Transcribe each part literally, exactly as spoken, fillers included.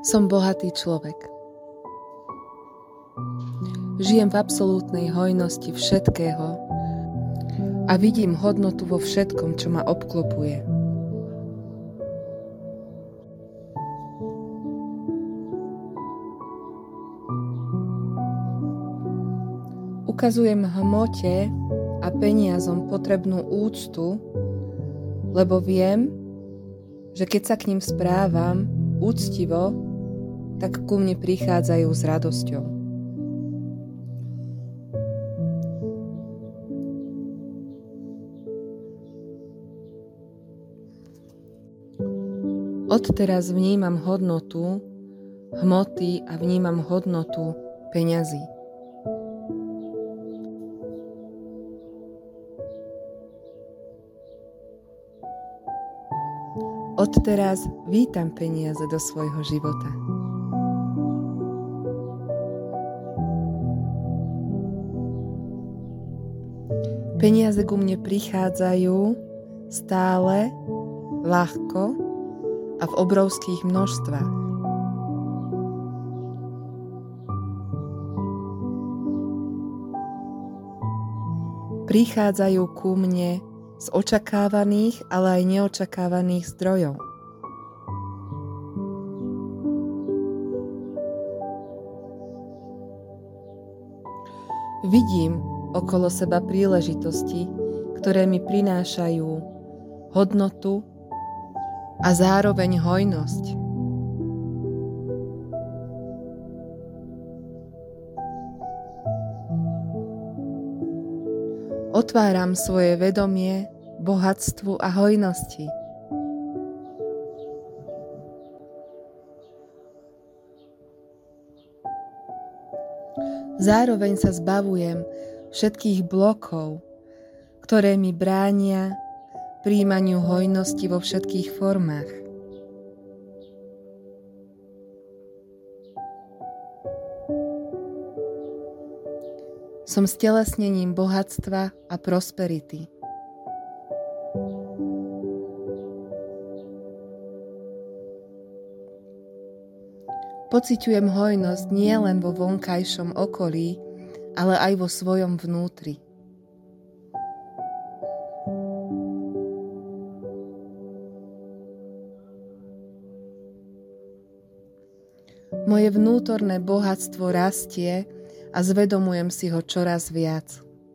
Som bohatý človek. Žijem v absolútnej hojnosti všetkého a vidím hodnotu vo všetkom, čo ma obklopuje. Ukazujem hmote a peniazom potrebnú úctu, lebo viem, že keď sa k ním správam úctivo, tak ku mne prichádzajú s radosťou. Odteraz vnímam hodnotu hmoty a vnímam hodnotu peňazí. Odteraz vítam peniaze do svojho života. Peniaze ku mne prichádzajú stále, ľahko a v obrovských množstvách. Prichádzajú ku mne z očakávaných, ale aj neočakávaných zdrojov. Vidím okolo seba príležitosti, ktoré mi prinášajú hodnotu a zároveň hojnosť. Otváram svoje vedomie bohatstvu a hojnosti. Zároveň sa zbavujem všetkých blokov, ktoré mi bránia prijímaniu hojnosti vo všetkých formách. Som stelesnením bohatstva a prosperity. Pociťujem hojnosť nielen vo vonkajšom okolí, ale aj vo svojom vnútri. Moje vnútorné bohatstvo rastie a zvedomujem si ho čoraz viac.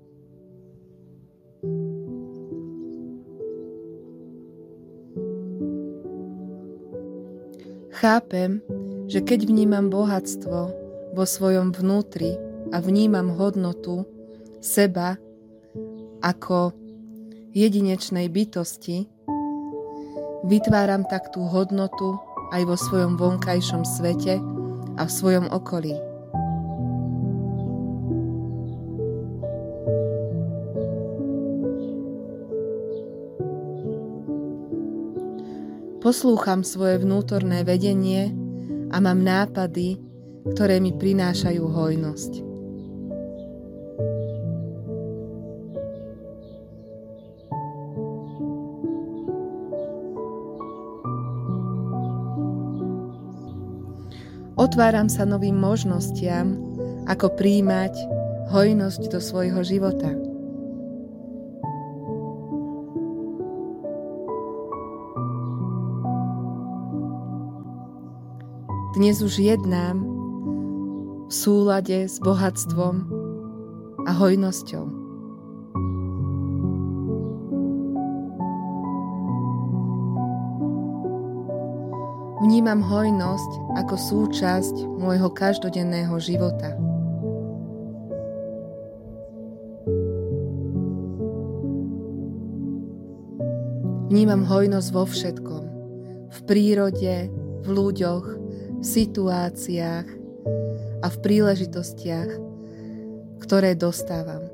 Chápem, že keď vnímam bohatstvo vo svojom vnútri a vnímam hodnotu seba ako jedinečnej bytosti, vytváram tak tú hodnotu aj vo svojom vonkajšom svete a v svojom okolí. Poslúcham svoje vnútorné vedenie a mám nápady, ktoré mi prinášajú hojnosť. Otváram sa novým možnostiam, ako prijímať hojnosť do svojho života. Dnes už jednám v súlade s bohatstvom a hojnosťou. Vnímam hojnosť ako súčasť môjho každodenného života. Vnímam hojnosť vo všetkom. V prírode, v ľuďoch, v situáciách a v príležitostiach, ktoré dostávam.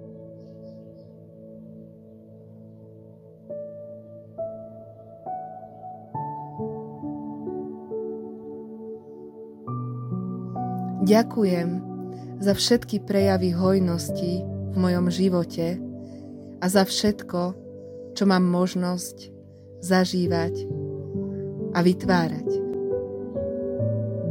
Ďakujem za všetky prejavy hojnosti v mojom živote a za všetko, čo mám možnosť zažívať a vytvárať.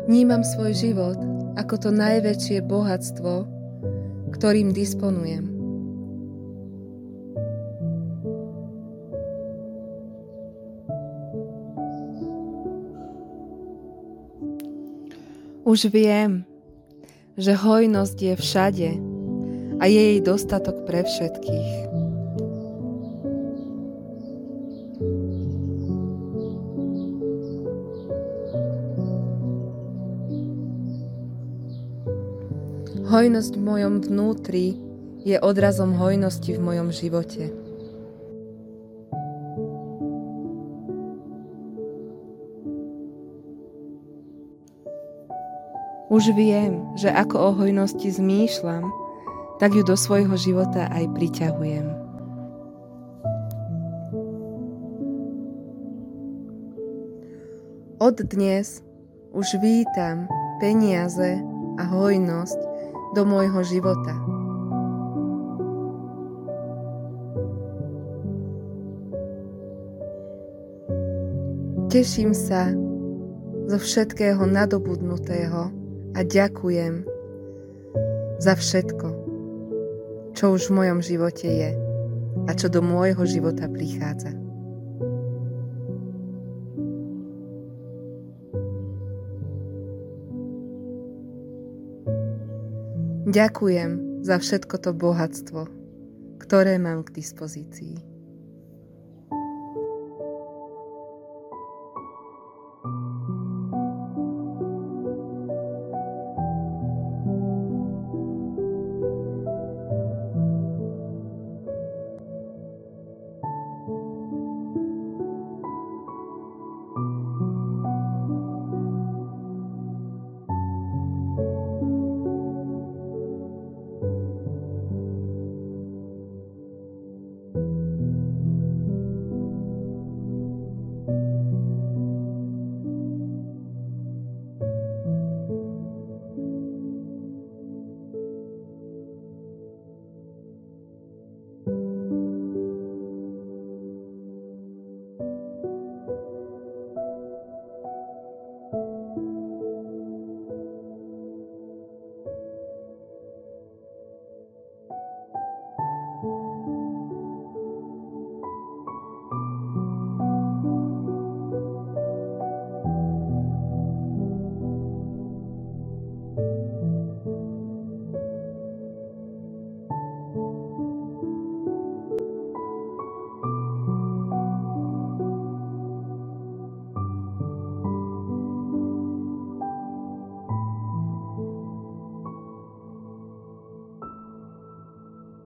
Vnímam svoj život ako to najväčšie bohatstvo, ktorým disponujem. Už viem, že hojnosť je všade a je jej dostatok pre všetkých. Hojnosť v mojom vnútri je odrazom hojnosti v mojom živote. Už viem, že ako o hojnosti zmýšľam, tak ju do svojho života aj priťahujem. Od dnes už vítam peniaze a hojnosť do môjho života. Teším sa zo všetkého nadobudnutého a ďakujem za všetko, čo už v mojom živote je a čo do môjho života prichádza. Ďakujem za všetko to bohatstvo, ktoré mám k dispozícii.